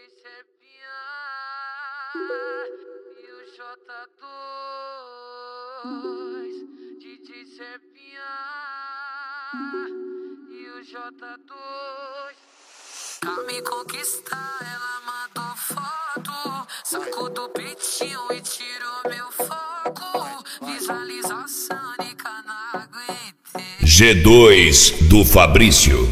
Serpinha e o J2. DJ Serpinha e o J2. Pra me conquistar, ela mandou foto. Sacou do peitinho e tirou meu foco. Visualização de canaguete. G2 do Fabrício.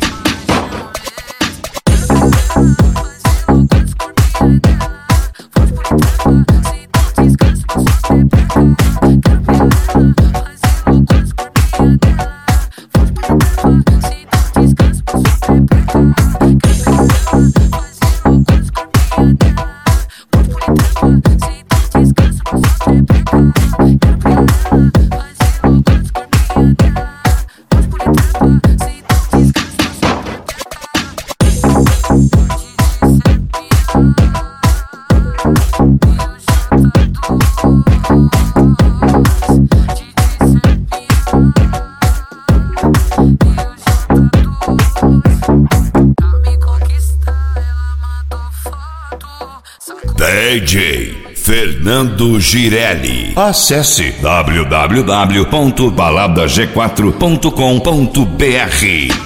DJ Fernando Girelli. Acesse www.baladag4.com.br.